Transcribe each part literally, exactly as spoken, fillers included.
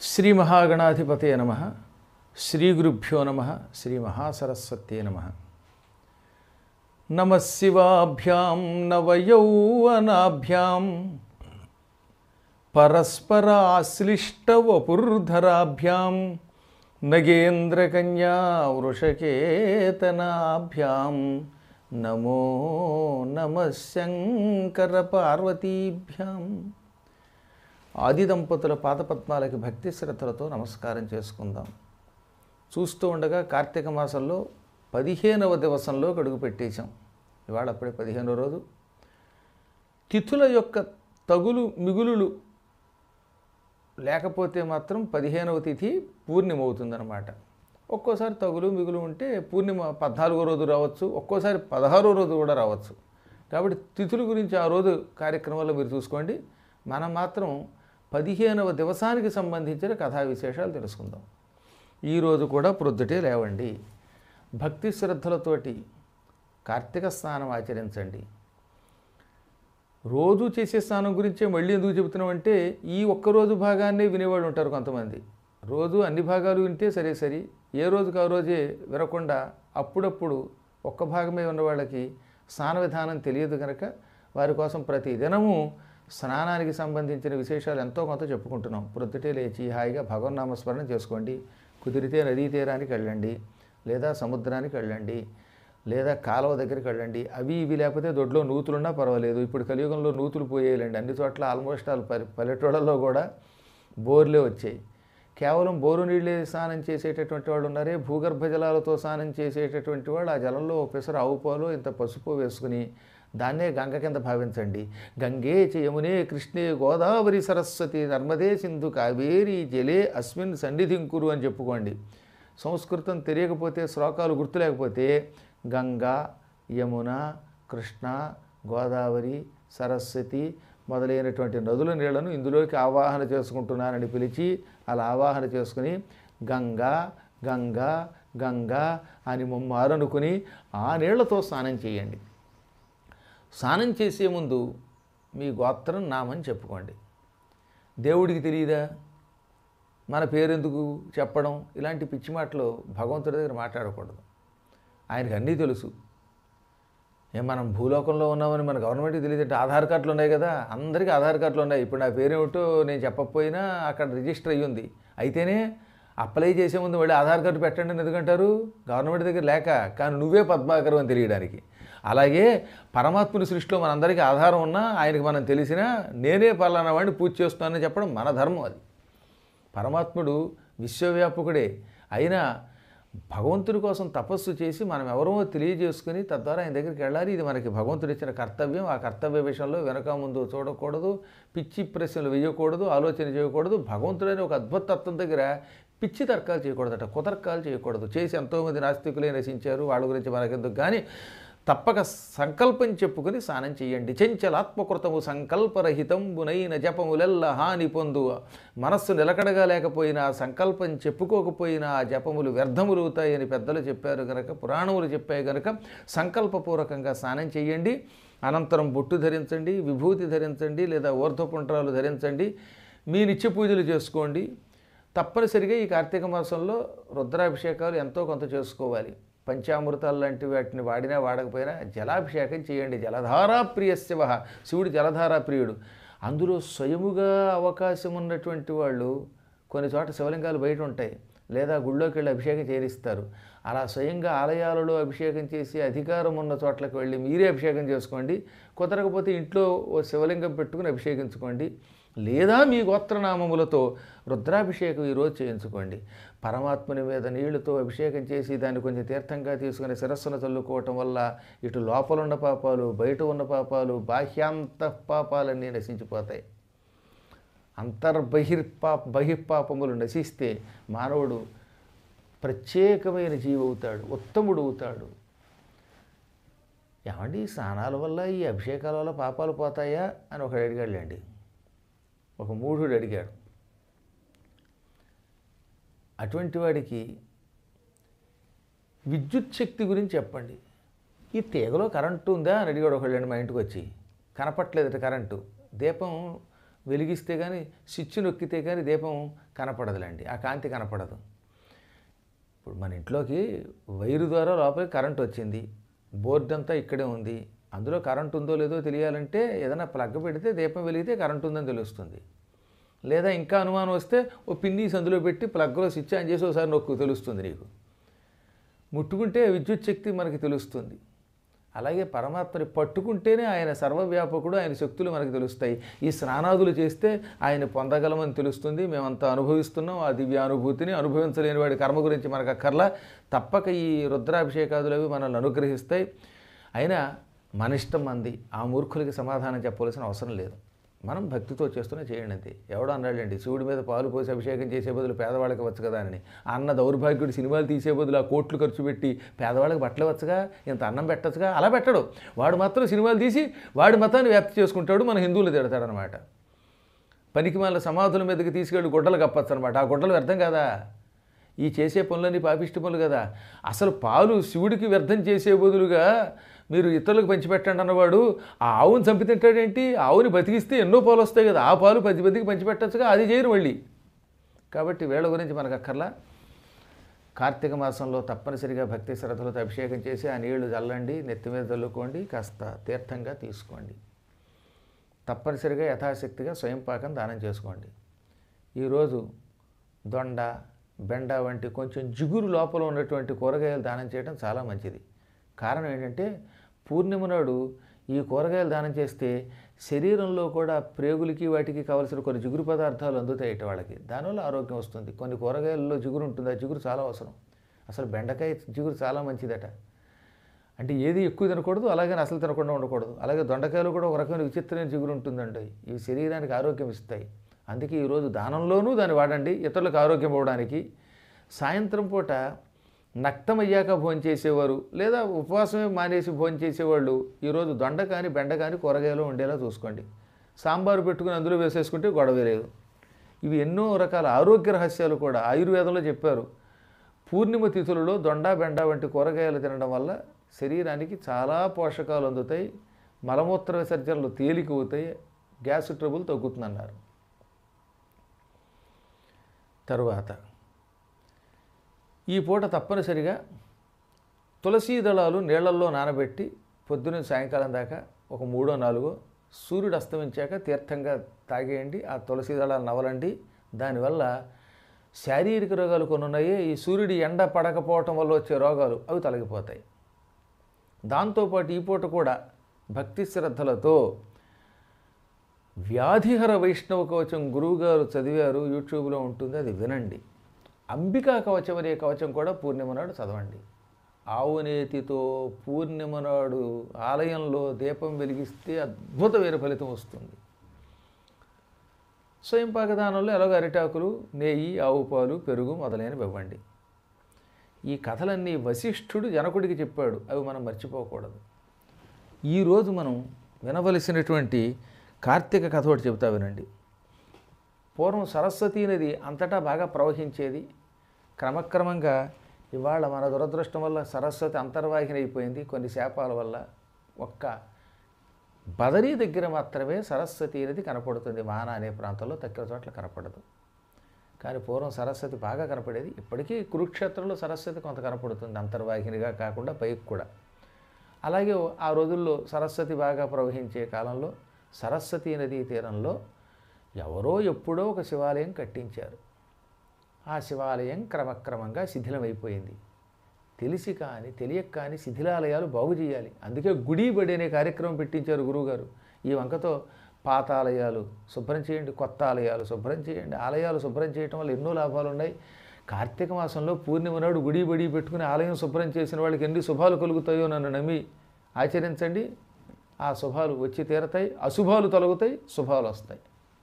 శ్రీ మహాగణాధిపతయ నమః. శ్రీ గురుభ్యో నమః. శ్రీ మహాసరస్వత్యే నమః. నమః శివాభ్యాం నవయౌవనాభ్యాం పరస్పరాశ్లిష్టవపుర్ధరాభ్యాం నగేంద్రకన్యా వృషకేతనాభ్యాం నమో నమః శంకర పార్వతీభ్యాం. ఆది దంపతుల పాదపద్మాలకి భక్తి శ్రద్ధలతో నమస్కారం చేసుకుందాం. చూస్తూ ఉండగా కార్తీక మాసంలో పదిహేనవ దివసంలో అడుగు పెట్టేశాం. ఇవాళ అప్పుడే పదిహేనవ రోజు. తిథుల యొక్క తగులు మిగులులు లేకపోతే మాత్రం పదిహేనవ తిథి పూర్ణిమ అవుతుందన్నమాట. ఒక్కోసారి తగులు మిగులు ఉంటే పూర్ణిమ పద్నాలుగో రోజు రావచ్చు, ఒక్కోసారి పదహారో రోజు కూడా రావచ్చు. కాబట్టి తిథుల గురించి ఆ రోజు కార్యక్రమాల్లో మీరు చూసుకోండి. మనం మాత్రం పదిహేనవ దివసానికి సంబంధించిన కథా విశేషాలు తెలుసుకుందాం. ఈరోజు కూడా ప్రొద్దుటే లేవండి, భక్తి శ్రద్ధలతోటి కార్తీక స్నానం ఆచరించండి. రోజు చేసే స్నానం గురించే మళ్ళీ ఎందుకు చెబుతున్నామంటే, ఈ ఒక్కరోజు భాగాన్ని వినేవాళ్ళు ఉంటారు కొంతమంది. రోజు అన్ని భాగాలు వింటే సరే సరి, ఏ రోజుకి ఆ రోజే వినకుండా అప్పుడప్పుడు ఒక్క భాగమే ఉన్న వాళ్ళకి స్నాన విధానం తెలియదు కనుక వారి కోసం ప్రతి దినము స్నానానికి సంబంధించిన విశేషాలు ఎంతో కొంత చెప్పుకుంటున్నాం. ప్రొద్దుటే లేచి హాయిగా భగవన్నామస్మరణ చేసుకోండి. కుదిరితే నదీ తీరానికి వెళ్ళండి, లేదా సముద్రానికి వెళ్ళండి, లేదా కాలువ దగ్గరికి వెళ్ళండి. అవి ఇవి లేకపోతే దొడ్లో నూతులున్నా పర్వాలేదు. ఇప్పుడు కలియుగంలో నూతులు పోయేయాలండి. అన్ని చోట్ల ఆల్మోస్ట్ ఆల్ పల్లె పల్లెటూళ్ళలో కూడా బోర్లే వచ్చాయి. కేవలం బోరు నీళ్ళే స్నానం చేసేటటువంటి వాళ్ళు ఉన్నారే, భూగర్భ జలాలతో స్నానం చేసేటటువంటి వాళ్ళు ఆ జలంలో పెసరు ఆవు పాలు ఇంత పసుపు వేసుకుని దాన్నే గంగ కింద భావించండి. గంగే చ యమునే కృష్ణే గోదావరి సరస్వతి నర్మదే సింధు కావేరి జలే అస్మిన్ సన్నిధింకురు అని చెప్పుకోండి. సంస్కృతం తెలియకపోతే, శ్లోకాలు గుర్తు లేకపోతే గంగా, యమున, కృష్ణ, గోదావరి, సరస్వతి మొదలైనటువంటి నదుల నీళ్లను ఇందులోకి ఆవాహన చేసుకుంటున్నానని పిలిచి అలా ఆవాహన చేసుకుని గంగా గంగా గంగా అని ముమ్మారనుకుని ఆ నీళ్లతో స్నానం చేయండి. స్నానం చేసే ముందు మీ గోత్రం నామని చెప్పుకోండి. దేవుడికి తెలియదా మన పేరెందుకు చెప్పడం? ఇలాంటి పిచ్చి మాటలు భగవంతుడి దగ్గర మాట్లాడకూడదు. ఆయనకు అన్నీ తెలుసు. ఏం మనం భూలోకంలో ఉన్నామని మన గవర్నమెంట్కి తెలియదంటే ఆధార్ కార్డులు ఉన్నాయి కదా, అందరికీ ఆధార్ కార్డులు ఉన్నాయి. ఇప్పుడు నా పేరేమిటో నేను చెప్పకపోయినా అక్కడ రిజిస్టర్ అయ్యి ఉంది. అయితేనే అప్లై చేసే ముందు మళ్ళీ ఆధార్ కార్డు పెట్టండి అని ఎందుకంటారు? గవర్నమెంట్ దగ్గర లేక, కానీ నువ్వే పద్మాకరం అని తెలియడానికి. అలాగే పరమాత్ముని సృష్టిలో మనందరికీ ఆధారం ఉన్నా, ఆయనకి మనం తెలిసినా నేనే పలానా వాడిని పూజ చేస్తున్నానని చెప్పడం మన ధర్మం. అది పరమాత్ముడు విశ్వవ్యాపకుడే. అయినా భగవంతుడి కోసం తపస్సు చేసి మనం ఎవరో తెలియజేసుకుని తద్వారా ఆయన దగ్గరికి వెళ్ళాలి. ఇది మనకి భగవంతుడు ఇచ్చిన కర్తవ్యం. ఆ కర్తవ్య విషయంలో వెనక ముందు చూడకూడదు, పిచ్చి ప్రశ్నలు వేయకూడదు, ఆలోచన చేయకూడదు. భగవంతుడైన ఒక అద్భుత తత్వం దగ్గర పిచ్చి తర్కాలు చేయకూడదట, కుతర్కాలు చేయకూడదు. చేసి ఎంతోమంది నాస్తికులే నశించారు, వాళ్ళ గురించి మనకెందుకు. కానీ తప్పక సంకల్పం చెప్పుకొని స్నానం చేయండి. చెంచలాత్మకృతము సంకల్పరహితంబునైన జపములెల్ల హాని పొందు. మనస్సు నిలకడగా లేకపోయినా, సంకల్పం చెప్పుకోకపోయినా ఆ జపములు వ్యర్థములవుతాయని పెద్దలు చెప్పారు కనుక, పురాణములు చెప్పాయి కనుక సంకల్పపూర్వకంగా స్నానం చేయండి. అనంతరం బొట్టు ధరించండి, విభూతి ధరించండి, లేదా ఊర్ధ్వపుండ్రాలు ధరించండి. మీ నిత్య పూజలు చేసుకోండి. తప్పనిసరిగా ఈ కార్తీక మాసంలో రుద్రాభిషేకాలు ఎంతో కొంత చేసుకోవాలి. పంచామృతాలు లాంటి వాటిని వాడినా వాడకపోయినా జలాభిషేకం చేయండి. జలధారా ప్రియ శివ, శివుడు జలధారా ప్రియుడు. అందులో స్వయముగా అవకాశం ఉన్నటువంటి వాళ్ళు కొన్ని చోట శివలింగాలు బయట ఉంటాయి, లేదా గుళ్ళోకి వెళ్ళి అభిషేకం చేయిస్తారు. అలా స్వయంగా ఆలయాలలో అభిషేకం చేసి అధికారం ఉన్న చోట్లకు వెళ్ళి మీరే అభిషేకం చేసుకోండి. కుదరకపోతే ఇంట్లో ఓ శివలింగం పెట్టుకుని అభిషేకించుకోండి. లేదా మీ గోత్రనామములతో రుద్రాభిషేకం ఈరోజు చేయించుకోండి. పరమాత్ముని మీద నీళ్లతో అభిషేకం చేసి దాన్ని కొంచెం తీర్థంగా తీసుకుని శిరస్సును చల్లుకోవటం వల్ల ఇటు లోపల ఉన్న పాపాలు, బయట ఉన్న పాపాలు, బాహ్యాంత పాపాలన్నీ నశించిపోతాయి. అంతర్బహిర్పా బహిర్పాపములు నశిస్తే మానవుడు ప్రత్యేకమైన జీవి అవుతాడు, ఉత్తముడు అవుతాడు. ఏమండి, స్నానాల వల్ల ఈ అభిషేకాల వల్ల పాపాలు పోతాయా అని ఒకడు అడిగాడులేండి. ఒక మూఢుడు అడిగాడు. అటువంటి వాడికి విద్యుత్ శక్తి గురించి చెప్పండి. ఈ తీగలో కరెంటు ఉందా అని అడిగాడు ఒకళ్ళండి మా ఇంటికి వచ్చి. కనపట్లేదట కరెంటు. దీపం వెలిగిస్తే కానీ స్విచ్ నొక్కితే కానీ దీపం కనపడదులేండి, ఆ కాంతి కనపడదు. ఇప్పుడు మన ఇంట్లోకి వైరు ద్వారా లోపలికి కరెంట్ వచ్చింది, బోర్డు అంతా ఇక్కడే ఉంది, అందులో కరెంట్ ఉందో లేదో తెలియాలంటే ఏదైనా ప్లగ్ పెడితే దీపం వెలిగితే కరెంట్ ఉందని తెలుస్తుంది. లేదా ఇంకా అనుమానం వస్తే ఓ పిన్నీస్ అందులో పెట్టి ప్లగ్లో స్విచ్ ఆన్ చేసి ఒకసారి నొక్కు, తెలుస్తుంది నీకు. ముట్టుకుంటే విద్యుత్ శక్తి మనకి తెలుస్తుంది. అలాగే పరమాత్మని పట్టుకుంటేనే ఆయన సర్వవ్యాపకుడు, ఆయన శక్తులు మనకు తెలుస్తాయి. ఈ స్నానాదులు చేస్తే ఆయన పొందగలమని తెలుస్తుంది. మేమంతా అనుభవిస్తున్నాం ఆ దివ్యానుభూతిని. అనుభవించలేని వాడి కర్మ గురించి మనకు అక్కర్లా. తప్పక ఈ రుద్రాభిషేకాదులు అవి మనల్ని అనుగ్రహిస్తాయి. అయినా మన ఇష్టం మంది, ఆ మూర్ఖులకి సమాధానం చెప్పవలసిన అవసరం లేదు. మనం భక్తితో చేస్తూనే చేయండి అంతే. ఎవడో అన్నాడండి, శివుడి మీద పాలు పోసి అభిషేకం చేసే బదులు పేదవాళ్ళకి వచ్చు కదా అని. అన్న దౌర్భాగ్యుడు సినిమాలు తీసే బదులు ఆ కోట్లు ఖర్చు పెట్టి పేదవాళ్ళకి బట్టలు వచ్చగా, ఇంత అన్నం పెట్టచ్చుగా, అలా పెట్టడు. వాడు మాత్రం సినిమాలు తీసి వాడి మతాన్ని వ్యాప్తి చేసుకుంటాడు, మన హిందువులు తిడతాడనమాట. పనికి మళ్ళీ సమాధుల మీదకి తీసుకెళ్ళి గుడ్డలు కప్పచ్చు అనమాట. ఆ గుడ్డలు వ్యర్థం కదా, ఈ చేసే పనులన్నీ పాపిష్టి పనులు కదా. అసలు పాలు శివుడికి వ్యర్థం చేసే బదులుగా మీరు ఇతరులకు పంచిపెట్టండి అన్నవాడు ఆ ఆవుని చంపి తింటాడేంటి? ఆవుని బతికిస్తే ఎన్నో పాలు వస్తాయి కదా, ఆ పాలు పది మందికి పంచిపెట్టచ్చుగా, అది చేయరు మళ్ళీ. కాబట్టి వీళ్ళ గురించి మనకు అక్కర్లా. కార్తీక మాసంలో తప్పనిసరిగా భక్తి శ్రద్ధలతో అభిషేకం చేసి ఆ నీళ్లు చల్లండి, నెత్తి మీద చల్లుకోండి, కాస్త తీర్థంగా తీసుకోండి. తప్పనిసరిగా యథాశక్తిగా స్వయంపాకం దానం చేసుకోండి. ఈరోజు దొండ, బెండ వంటి కొంచెం జిగురు లోపల ఉన్నటువంటి కూరగాయలు దానం చేయడం చాలా మంచిది. కారణం ఏంటంటే పూర్ణిమ నాడు ఈ కూరగాయలు దానం చేస్తే శరీరంలో కూడా ప్రేగులకి వాటికి కావలసిన కొన్ని జిగురు పదార్థాలు అందుతాయి వాళ్ళకి. దానివల్ల ఆరోగ్యం వస్తుంది. కొన్ని కూరగాయల్లో జిగురు ఉంటుంది, ఆ జిగురు చాలా అవసరం. అసలు బెండకాయ జిగురు చాలా మంచిదట. అంటే ఏది ఎక్కువ తినకూడదు, అలాగే అసలు తినకుండా ఉండకూడదు. అలాగే దొండకాయలు కూడా ఒక రకమైన విచిత్రమైన జిగురు ఉంటుందండి. ఇవి శరీరానికి ఆరోగ్యం ఇస్తాయి. అందుకే ఈరోజు దానంలోనూ దాన్ని వాడండి, ఇతరులకు ఆరోగ్యం ఇవ్వడానికి. సాయంత్రం పూట నక్తమయ్యాక భోంచేసేవారు లేదా ఉపవాసమే మానేసి భోంచేసేవాళ్ళు ఈరోజు దొండ కానీ బెండ కానీ కూరగాయలు ఉండేలా చూసుకోండి. సాంబారు పెట్టుకుని అందులో వేసేసుకుంటే గొడవ లేదు. ఇవి ఎన్నో రకాల ఆరోగ్య రహస్యాలు కూడా ఆయుర్వేదంలో చెప్పారు. పూర్ణిమ తిథులలో దొండ బెండ వంటి కూరగాయలు తినడం వల్ల శరీరానికి చాలా పోషకాలు అందుతాయి, మలమూత్ర విసర్జనలు తేలిక అవుతాయి, గ్యాస్ ట్రబుల్ తగ్గుతుందన్నారు. తరువాత ఈ పూట తప్పనిసరిగా తులసీ దళాలు నీళ్లల్లో నానబెట్టి పొద్దున సాయంకాలం దాకా ఒక మూడో నాలుగో సూర్యుడు అస్తమించాక తీర్థంగా తాగేయండి. ఆ తులసీ దళాలు నవలండి. దానివల్ల శారీరక రోగాలు కొన్ని ఉన్నాయి, ఈ సూర్యుడి ఎండ పడకపోవటం వల్ల వచ్చే రోగాలు అవి తొలగిపోతాయి. దాంతోపాటు ఈ పూట కూడా భక్తి శ్రద్ధలతో వ్యాధిహర వైష్ణవ కవచం గురువుగారు చదివారు, యూట్యూబ్లో ఉంటుంది, అది వినండి. అంబికా కవచం అనే కవచం కూడా పూర్ణిమ నాడు చదవండి. ఆవునేతితో పూర్ణిమ నాడు ఆలయంలో దీపం వెలిగిస్తే అద్భుతమైన ఫలితం వస్తుంది. స్వయంపాక దానంలో ఎలాగో అరిటాకులు, నెయ్యి, ఆవు పాలు, పెరుగు మొదలైనవి ఇవ్వండి. ఈ కథలన్నీ వశిష్ఠుడు జనకుడికి చెప్పాడు, అవి మనం మర్చిపోకూడదు. ఈరోజు మనం వినవలసినటువంటి కార్తీక కథ ఒకటి చెబుతా వినండి. పూర్వం సరస్వతీ నది అంతటా బాగా ప్రవహించేది. క్రమక్రమంగా ఇవాళ మన దురదృష్టం వల్ల సరస్వతి అంతర్వాహిని అయిపోయింది కొన్ని శాపాల వల్ల. ఒక్క బదరీ దగ్గర మాత్రమే సరస్వతీ నది కనపడుతుంది. మాన అనే ప్రాంతంలో తక్కువ చోట్ల కనపడదు. కానీ పూర్వం సరస్వతి బాగా కనపడేది. ఇప్పటికీ కురుక్షేత్రంలో సరస్వతి కొంత కనపడుతుంది, అంతర్వాహినిగా కాకుండా పైకి కూడా. అలాగే ఆ రోజుల్లో సరస్వతి బాగా ప్రవహించే కాలంలో సరస్వతీ నదీ తీరంలో ఎవరో ఎప్పుడో ఒక శివాలయం కట్టించారు. ఆ శివాలయం క్రమక్రమంగా శిథిలమైపోయింది. తెలిసి కానీ తెలియక కానీ శిథిలాలయాలు బాగు చేయాలి. అందుకే గుడి బడి అనే కార్యక్రమం పెట్టించారు గురువుగారు. ఈ వంకతో పాత ఆలయాలు శుభ్రం చేయండి, కొత్త ఆలయాలు శుభ్రం చేయండి. ఆలయాలు శుభ్రం చేయటం వల్ల ఎన్నో లాభాలు ఉన్నాయి. కార్తీక మాసంలో పూర్ణిమ నాడు గుడి బడి పెట్టుకుని ఆలయం శుభ్రం చేసిన వాళ్ళకి ఎన్ని శుభాలు కలుగుతాయో నన్ను నమ్మి ఆచరించండి. ఆ శుభాలు వచ్చి తీరతాయి, అశుభాలు తొలగుతాయి, శుభాలు వస్తాయి.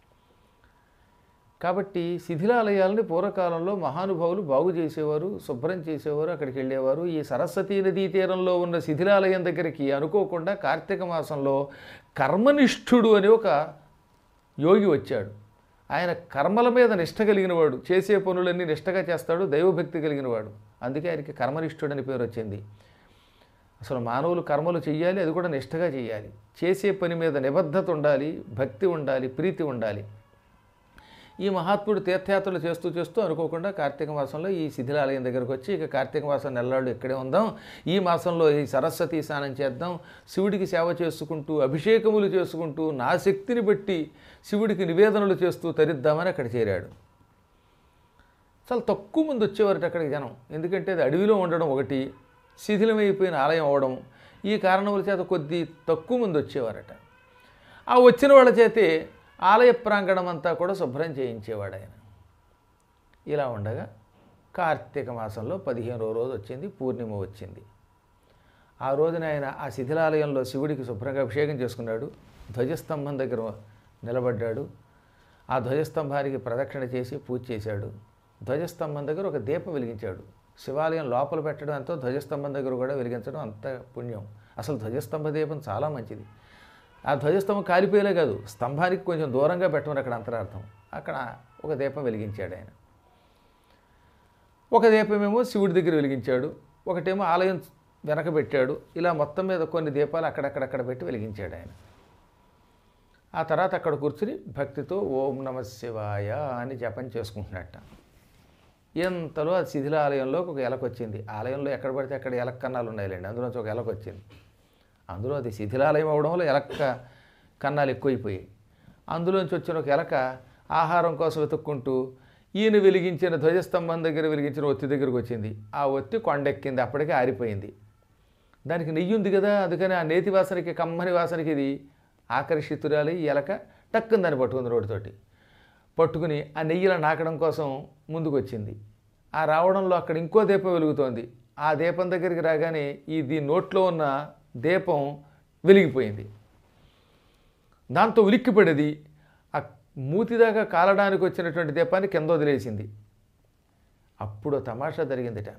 కాబట్టి శిథిలాలయాలని పూర్వకాలంలో మహానుభావులు బాగు చేసేవారు, శుభ్రం చేసేవారు, అక్కడికి వెళ్ళేవారు. ఈ సరస్వతీ నదీ తీరంలో ఉన్న శిథిలాలయం దగ్గరికి అనుకోకుండా కార్తీక మాసంలో కర్మనిష్ఠుడు అని ఒక యోగి వచ్చాడు. ఆయన కర్మల మీద నిష్ట కలిగినవాడు, చేసే పనులన్నీ నిష్టగా చేస్తాడు, దైవభక్తి కలిగినవాడు. అందుకే ఆయనకి కర్మనిష్ఠుడు అని పేరు వచ్చింది. అసలు మానవులు కర్మలు చెయ్యాలి, అది కూడా నిష్ఠగా చేయాలి. చేసే పని మీద నిబద్ధత ఉండాలి, భక్తి ఉండాలి, ప్రీతి ఉండాలి. ఈ మహాత్ముడు తీర్థయాత్రలు చేస్తూ చేస్తూ అనుకోకుండా కార్తీక మాసంలో ఈ శిథిలాలయం దగ్గరకు వచ్చి, ఇక కార్తీక మాసం నెలలాళ్ళు ఇక్కడే ఉందాం, ఈ మాసంలో ఈ సరస్వతి స్నానం చేద్దాం, శివుడికి సేవ చేసుకుంటూ అభిషేకములు చేసుకుంటూ నా శక్తిని బట్టి శివుడికి నివేదనలు చేస్తూ తరిద్దామని అక్కడ చేరాడు. చాలా తక్కువ మంది వచ్చేవారట అక్కడికి జనం. ఎందుకంటే అది అడవిలో ఉండడం ఒకటి, శిథిలమైపోయిన ఆలయం అవడం, ఈ కారణముల చేత కొద్ది తక్కువ మంది వచ్చేవారట. ఆ వచ్చిన వాళ్ళ చేతే ఆలయ ప్రాంగణం అంతా కూడా శుభ్రం చేయించేవాడు ఆయన. ఇలా ఉండగా కార్తీక మాసంలో పదిహేనో రోజు వచ్చింది, పూర్ణిమ వచ్చింది. ఆ రోజున ఆయన ఆ శిథిలాలయంలో శివుడికి శుభ్రంగా అభిషేకం చేసుకున్నాడు. ధ్వజస్తంభం దగ్గర నిలబడ్డాడు. ఆ ధ్వజస్తంభానికి ప్రదక్షిణ చేసి పూజ చేశాడు. ధ్వజస్తంభం దగ్గర ఒక దీపం వెలిగించాడు. శివాలయం లోపల పెట్టడం ఎంతో, ధ్వజస్తంభం దగ్గర కూడా వెలిగించడం అంత పుణ్యం. అసలు ధ్వజస్తంభ దీపం చాలా మంచిది. ఆ ధ్వజస్తంభం కాలిపోయేలే కాదు, స్తంభానికి కొంచెం దూరంగా పెట్టమని అక్కడ అంతరార్థం. అక్కడ ఒక దీపం వెలిగించాడు ఆయన. ఒక దీపమేమో శివుడి దగ్గర వెలిగించాడు, ఒకటేమో ఆలయం వెనక పెట్టాడు. ఇలా మొత్తం మీద కొన్ని దీపాలు అక్కడక్కడక్కడ పెట్టి వెలిగించాడు ఆయన. ఆ తర్వాత అక్కడ కూర్చుని భక్తితో ఓం నమ శివాయ అని జపం చేసుకుంటున్నట్ట. ఎంతలో ఆ శిథిలాలయంలో ఒక ఎలక వచ్చింది. ఆలయంలో ఎక్కడ పడితే అక్కడ ఎలక కన్నాలు ఉన్నాయిలేండి, అందులోంచి ఒక ఎలక వచ్చింది. అందులో అది శిథిలాలయం అవడం వల్ల ఎలక కన్నాలు ఎక్కువైపోయాయి. అందులోంచి వచ్చిన ఒక ఎలక ఆహారం కోసం వెతుక్కుంటూ ఈయన వెలిగించిన ధ్వజస్తంభం దగ్గర వెలిగించిన ఒత్తి దగ్గరకు వచ్చింది. ఆ ఒత్తి కొండెక్కింది, అప్పటికే ఆరిపోయింది. దానికి నెయ్యి ఉంది కదా, అందుకని ఆ నేతి వాసనకి, కమ్మని వాసనకి ఇది ఆకర్షితురాలి. ఈ ఎలక టక్కుని దాన్ని పట్టుకుంది రోడ్డుతోటి. పట్టుకుని ఆ నెయ్యిలా నాకడం కోసం ముందుకు వచ్చింది. ఆ రావడంలో అక్కడ ఇంకో దీపం వెలుగుతోంది. ఆ దీపం దగ్గరికి రాగానే ఈ దీని నోట్లో ఉన్న దీపం వెలిగిపోయింది. దాంతో ఉలిక్కిపడేది ఆ మూతిదాకా కాలడానికి వచ్చినటువంటి దీపాన్ని కింద వదిలేసింది. అప్పుడు తమాషా జరిగిందిట.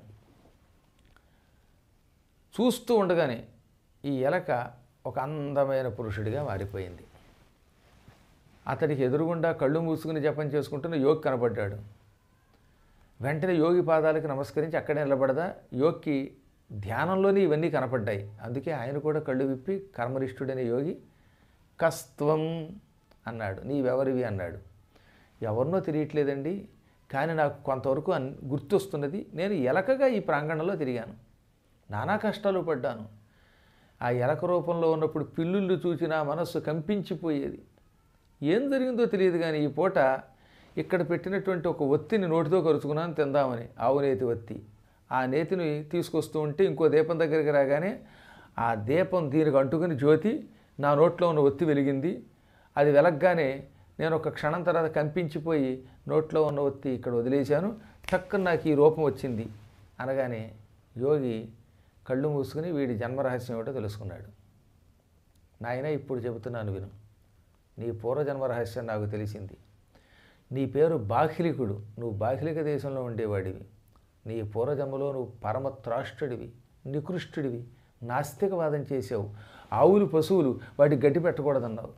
చూస్తూ ఉండగానే ఈ ఎలక ఒక అందమైన పురుషుడిగా మారిపోయింది. అతడికి ఎదురుగుండా కళ్ళు మూసుకుని జపం చేసుకుంటున్న యోగి కనపడ్డాడు. వెంటనే యోగి పాదాలకు నమస్కరించి అక్కడే నిలబడదా యోగికి ధ్యానంలోనే ఇవన్నీ కనపడ్డాయి. అందుకే ఆయన కూడా కళ్ళు విప్పి కర్మనిష్ఠుడైన యోగి కస్త్వం అన్నాడు. నీవెవరివి అన్నాడు. ఎవరినో తెలియట్లేదండి, కానీ నాకు కొంతవరకు అన్ గుర్తొస్తున్నది. నేను ఎలకగా ఈ ప్రాంగణంలో తిరిగాను, నానా కష్టాలు పడ్డాను. ఆ ఎలక రూపంలో ఉన్నప్పుడు పిల్లుళ్ళు చూసి నా మనస్సు కంపించిపోయేది. ఏం జరిగిందో తెలియదు, కానీ ఈ పూట ఇక్కడ పెట్టినటువంటి ఒక ఒత్తిని నోటితో కరుచుకున్నాను తిందామని, ఆవు నేతి ఒత్తి. ఆ నేతిని తీసుకొస్తూ ఉంటే ఇంకో దీపం దగ్గరికి రాగానే ఆ దీపం దీనికి అంటుకుని జ్యోతి నా నోట్లో ఉన్న ఒత్తి వెలిగింది. అది వెలగ్గానే నేను ఒక క్షణం తర్వాత కంపించిపోయి నోట్లో ఉన్న ఒత్తి ఇక్కడ వదిలేశాను. టక్కున నాకు ఈ రూపం వచ్చింది అనగానే యోగి కళ్ళు మూసుకుని వీడి జన్మరహస్యం ఏమిటో తెలుసుకున్నాడు. నాయన ఇప్పుడు చెబుతున్నాను విను. నీ పూర్వజన్మ రహస్యం నాకు తెలిసింది. నీ పేరు బాహ్లికుడు, నువ్వు బాహ్లిక దేశంలో ఉండేవాడివి. నీ పూర్వజన్మలో నువ్వు పరమత్రాష్ట్రుడివి, నికృష్టుడివి, నాస్తికవాదం చేసావు. ఆవులు పశువులు వాటికి గడ్డి పెట్టకూడదన్నావు,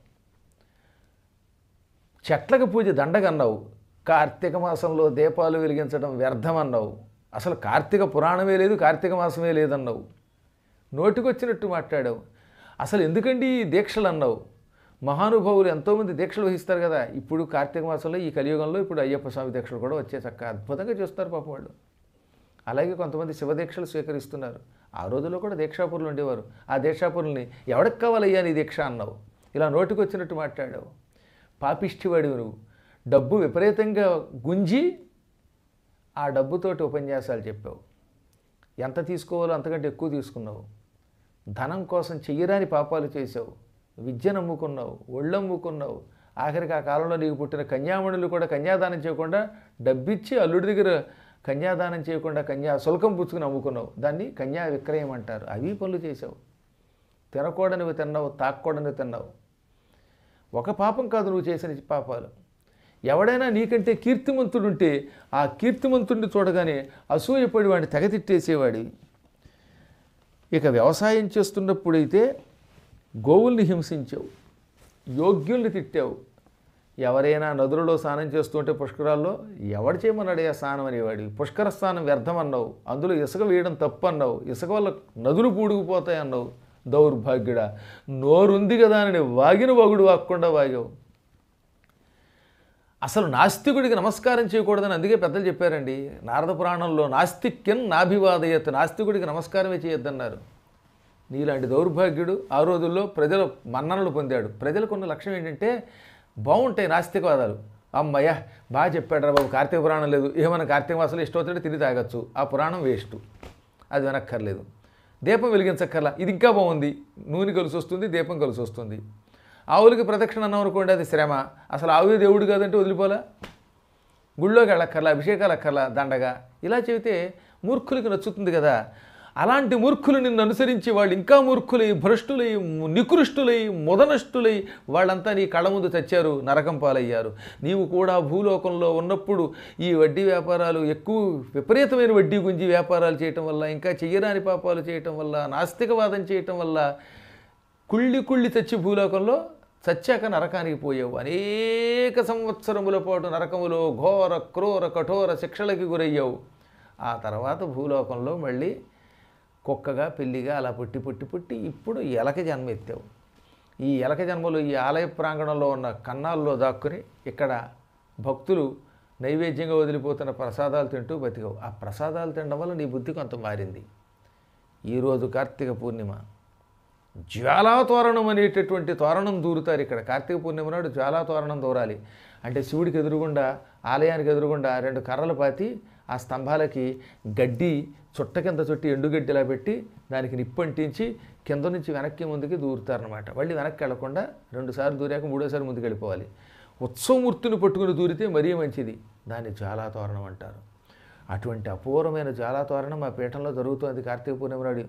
చెట్లకు పూజ దండగన్నావు, కార్తీక మాసంలో దీపాలు వెలిగించడం వ్యర్థమన్నావు, అసలు కార్తీక పురాణమే లేదు, కార్తీక మాసమే లేదన్నావు, నోటికొచ్చినట్టు మాట్లాడావు. అసలు ఎందుకండి ఈ దీక్షలు అన్నావు. మహానుభావులు ఎంతోమంది దీక్షలు వహిస్తారు కదా, ఇప్పుడు కార్తీక మాసంలో ఈ కలియుగంలో ఇప్పుడు అయ్యప్ప స్వామి దీక్షలు కూడా వచ్చే చక్క అద్భుతంగా చేస్తారు పాపం వాళ్ళు. అలాగే కొంతమంది శివదీక్షలు స్వీకరిస్తున్నారు. ఆ రోజుల్లో కూడా దీక్షాపురులు ఉండేవారు. ఆ దీక్షాపురుల్ని ఎవరికి కావాలయ్యా నీ దీక్ష అన్నావు. ఇలా నోటికి వచ్చినట్టు మాట్లాడావు. పాపిష్టివాడివి నువ్వు. డబ్బు విపరీతంగా గుంజి ఆ డబ్బుతోటి ఉపన్యాసాలు చెప్పావు. ఎంత తీసుకోవాలో అంతకంటే ఎక్కువ తీసుకున్నావు. ధనం కోసం చెయ్యరాని పాపాలు చేసావు. విద్యను అమ్ముకున్నావు, ఒళ్ళు అమ్ముకున్నావు. ఆఖరికి ఆ కాలంలో నీకు పుట్టిన కన్యామణులు కూడా కన్యాదానం చేయకుండా డబ్బిచ్చి అల్లుడి దగ్గర కన్యాదానం చేయకుండా కన్యా శుల్కం పుచ్చుకుని అమ్ముకున్నావు. దాన్ని కన్యా విక్రయం అంటారు. అవి పనులు చేసావు. తినకూడనివి తిన్నావు, తాక్కూడనివి తిన్నావు. ఒక పాపం కాదు నువ్వు చేసిన పాపాలు. ఎవడైనా నీకంటే కీర్తిమంతుడుంటే ఆ కీర్తిమంతుడిని చూడగానే అసూయపడి వాడిని తెగతిట్టేసేవాడివి. ఇక వ్యవసాయం చేస్తున్నప్పుడైతే గోవుల్ని హింసించావు, యోగ్యుల్ని తిట్టావు, ఎవరైనా నదులలో స్నానం చేస్తుంటే పుష్కరాల్లో ఎవడు చేయమన్నాడు ఆ స్నానం అనేవాడివి? పుష్కర స్నానం వ్యర్థం అన్నావు, అందులో ఇసుక వేయడం తప్పు అన్నావు, ఇసుక వల్ల నదులు పూడుకుపోతాయి అన్నావు. దౌర్భాగ్యుడా, నోరుంది కదా అని వాగిన వగుడు వాక్కుండా వాగావు. అసలు నాస్తికుడికి నమస్కారం చేయకూడదని అందుకే పెద్దలు చెప్పారండి. నారద పురాణంలో నాస్తిక్యం నాభివాదయత్, నాస్తికుడికి నమస్కారమే చేయొద్దన్నారు. నీలాంటి దౌర్భాగ్యుడు ఆ రోజుల్లో ప్రజల మన్ననలు పొందాడు. ప్రజలకు ఉన్న లక్ష్యం ఏంటంటే బాగుంటాయి నాస్తికవాదాలు. అమ్మయ్య బాగా చెప్పాడు రా బాబు, కార్తీక పురాణం లేదు, ఏమైనా కార్తీక మాసంలో ఇష్టం తిని తాగొచ్చు, ఆ పురాణం వేస్ట్, అది వెనక్కర్లేదు. దీపం వెలిగించక్కర్లా, ఇది ఇంకా బాగుంది, నూనె కలిసి వస్తుంది, దీపం కలిసి వస్తుంది. ఆవులకి ప్రదక్షిణ అన్నాం అనుకోండి, అది శ్రమ, అసలు ఆవు దేవుడు కాదంటే వదిలిపోలా, గుళ్ళోకి వెళ్ళక్కర్లా, అభిషేకాలు అక్కర్లా, దండగా, ఇలా చెబితే మూర్ఖులకి నచ్చుతుంది కదా. అలాంటి మూర్ఖులు నిన్ను అనుసరించి వాళ్ళు ఇంకా మూర్ఖులై, భ్రష్టులై, నికృష్టులై, ముదనష్టులై వాళ్ళంతా నీ కళ్ళ ముందు చచ్చారు, నరకం పాలయ్యారు. నీవు కూడా భూలోకంలో ఉన్నప్పుడు ఈ వడ్డీ వ్యాపారాలు, ఎక్కువ విపరీతమైన వడ్డీ గుంజి వ్యాపారాలు చేయటం వల్ల, ఇంకా చెయ్యరాని పాపాలు చేయటం వల్ల, నాస్తికవాదం చేయటం వల్ల కుళ్ళి కుళ్ళి చచ్చి భూలోకంలో చచ్చాక నరకానికి పోయావు. అనేక సంవత్సరముల పాటు నరకములో ఘోర క్రూర కఠోర శిక్షలకి గురయ్యావు. ఆ తర్వాత భూలోకంలో మళ్ళీ కుక్కగా పిల్లిగా అలా పుట్టి పుట్టి పుట్టి ఇప్పుడు ఎలక జన్మ ఎత్తావు. ఈ ఎలక జన్మలో ఈ ఆలయ ప్రాంగణంలో ఉన్న కన్నాల్లో దాక్కుని ఇక్కడ భక్తులు నైవేద్యంగా వదిలిపోతున్న ప్రసాదాలు తింటూ బతికావు. ఆ ప్రసాదాలు తినడం వల్ల నీ బుద్ధి కొంత మారింది. ఈరోజు కార్తీక పూర్ణిమ, జ్వాలాతోరణం అనేటటువంటి తోరణం దూరుతారు ఇక్కడ. కార్తీక పూర్ణిమ నాడు జ్వాలాతోరణం దూరాలి అంటే శివుడికి ఎదురుగుండా, ఆలయానికి ఎదురుగుండా రెండు కర్రలు పాతి ఆ స్తంభాలకి గడ్డి చుట్ట కింద చుట్టి ఎండుగడ్డిలా పెట్టి దానికి నిప్పంటించి కింద నుంచి వెనక్కి ముందుకి దూరుతారనమాట. మళ్ళీ వెనక్కి వెళ్లకుండా రెండుసార్లు దూరాక మూడోసారి ముందుకు వెళ్ళిపోవాలి. ఉత్సవమూర్తిని పట్టుకుని దూరితే మరీ మంచిది, దాన్ని జ్వాలాతోరణం అంటారు. అటువంటి అపూర్వమైన జ్వాలాతోరణం మా పీఠంలో జరుగుతుంది కార్తీక పూర్ణిమ నాడు.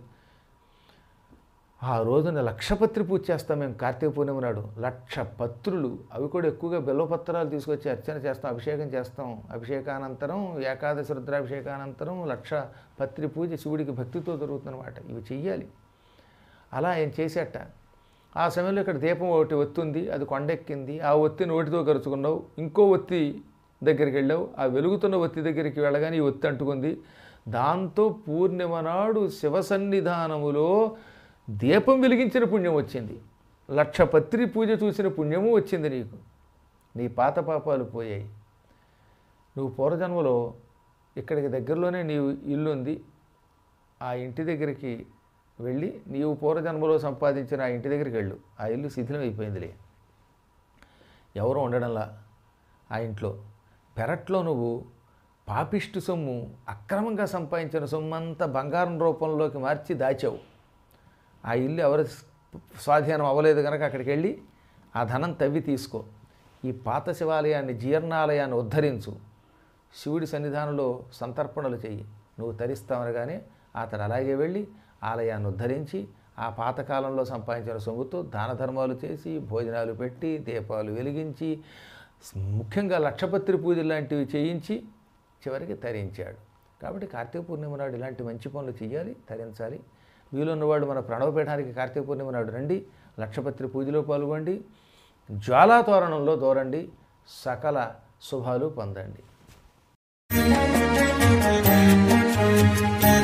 ఆ రోజున లక్షపత్రి పూజ చేస్తాం మేము కార్తీక పూర్ణిమ నాడు. లక్ష పత్రులు, అవి కూడా ఎక్కువగా బెల్లపత్రాలు తీసుకొచ్చి అర్చన చేస్తాం, అభిషేకం చేస్తాం. అభిషేకానంతరం, ఏకాదశి రుద్రాభిషేకానంతరం లక్ష పత్రి పూజ శివుడికి భక్తితో జరుగుతుందన్నమాట. ఇవి చెయ్యాలి. అలా ఆయన చేసేట. ఆ సమయంలో ఇక్కడ దీపం ఒకటి ఒత్తి ఉంది, అది కొండెక్కింది. ఆ ఒత్తిని నోటితో కరుచుకున్నావు. ఇంకో ఒత్తి దగ్గరికి వెళ్ళావు, ఆ వెలుగుతున్న ఒత్తి దగ్గరికి వెళ్ళగానే ఈ ఒత్తి అంటుకుంది. దాంతో పూర్ణిమ నాడు శివ సన్నిధానములో దీపం వెలిగించిన పుణ్యం వచ్చింది. లక్ష పత్రి పూజ చూసిన పుణ్యము వచ్చింది నీకు. నీ పాత పాపాలు పోయాయి. నువ్వు పూర్వజన్మలో ఇక్కడికి దగ్గరలోనే నీవు ఇల్లు ఉంది, ఆ ఇంటి దగ్గరికి వెళ్ళి నీవు పూర్వజన్మలో సంపాదించిన ఆ ఇంటి దగ్గరికి వెళ్ళు. ఆ ఇల్లు శిథిలం అయిపోయిందిలే, ఎవరూ ఉండడంలా. ఆ ఇంట్లో పెరట్లో నువ్వు పాపిష్టి సొమ్ము, అక్రమంగా సంపాదించిన సొమ్ము అంతా బంగారం రూపంలోకి మార్చి దాచావు. ఆ ఇల్లు ఎవరు స్వాధీనం అవ్వలేదు కనుక అక్కడికి వెళ్ళి ఆ ధనం తవ్వి తీసుకో. ఈ పాత శివాలయాన్ని, జీర్ణాలయాన్ని ఉద్ధరించు. శివుడి సన్నిధానంలో సంతర్పణలు చెయ్యి. నువ్వు తరిస్తామనగానే అతడు అలాగే వెళ్ళి ఆలయాన్ని ఉద్ధరించి ఆ పాతకాలంలో సంపాదించిన సొమ్ముతో దాన ధర్మాలు చేసి, భోజనాలు పెట్టి, దీపాలు వెలిగించి, ముఖ్యంగా లక్షపత్రి పూజలు లాంటివి చేయించి చివరికి తరించాడు. కాబట్టి కార్తీక పూర్ణిమ నాడు ఇలాంటి మంచి పనులు చేయాలి, తరించాలి. వీలున్నవాడు మన ప్రణవపీఠానికి కార్తీక పూర్ణిమ నాడు రండి, లక్షపత్రి పూజలో పాల్గొండి, జ్వాలాతోరణంలో దూరండి, సకల శుభాలు పొందండి.